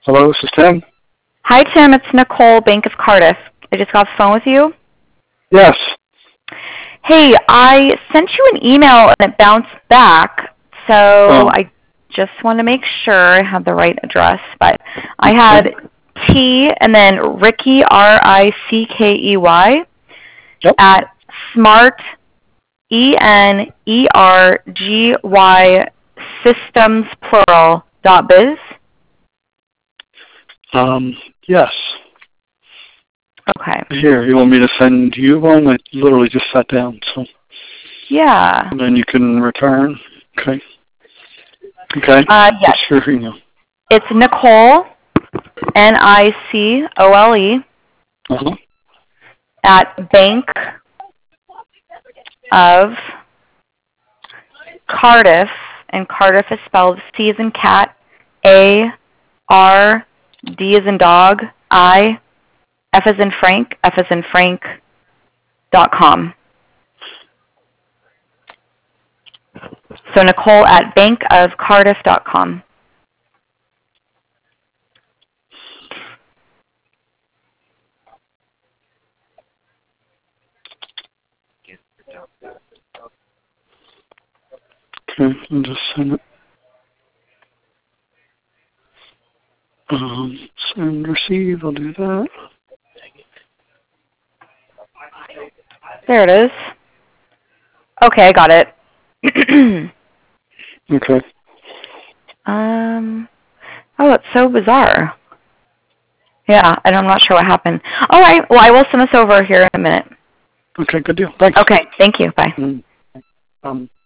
Hello, this is Tim. Hi, Tim. It's Nicole, Bank of Cardiff. I just got off the phone with you. Yes. Hey, I sent you an email and it bounced back, so I just want to make sure I have the right address. But I had T and then Rickey, Rickey, Yep. at smart, ENERGY, systems, plural, .biz. Yes. Okay. Here, you want me to send you one? I literally just sat down, so. Yeah. And then you can return. Okay. Okay. Yes. What's your email? It's Nicole, NICOLE, at Bank of Cardiff, and Cardiff is spelled C as in cat, A, R, D as in dog, I, F as in Frank, .com. So Nicole at bankofcardiff.com. Okay, I'll just send it. Send receive, I'll do that. There it is. Okay, I got it. Okay. Oh, it's so bizarre. Yeah, and I'm not sure what happened. All right, well, I will send this over here in a minute. Okay, good deal. Thanks. Okay, thank you. Bye.